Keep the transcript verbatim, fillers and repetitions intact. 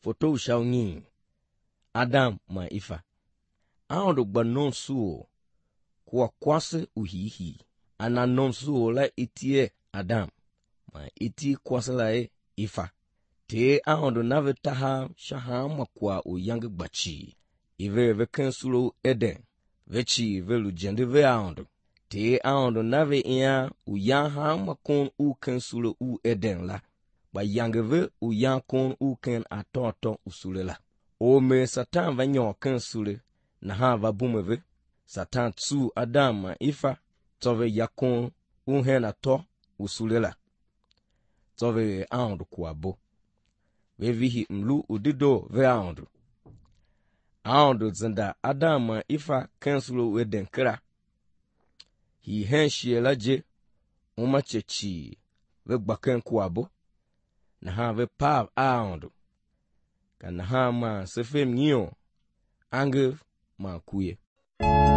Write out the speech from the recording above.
foto shawnyi Adam ma ifa aondo gbanon suo kwa kwase uhihi ananon suo la itie Adam ma iti kwase la ifa te aondo navetaha shahama kwa uyang gbachi ive ve kensulo eden vechi velu jende ve aondo te aondo nave ia uyaha makon u kensulo u eden la ba yangeve uyan kon u ken atoto usulela o me satan va nyo kensule na ha va bumeve satan tsu Adam ma ifa tove yakon u hen ato usulela tove aondo kwabo ve vihi mlu udido ve aondo aondo zenda Adam ma ifa kensulo u eden kra hi hen shiela je umachechi ve gbaken kwabo na ha ve pav aondo ka na ha ma sefem nyo angev ma kuye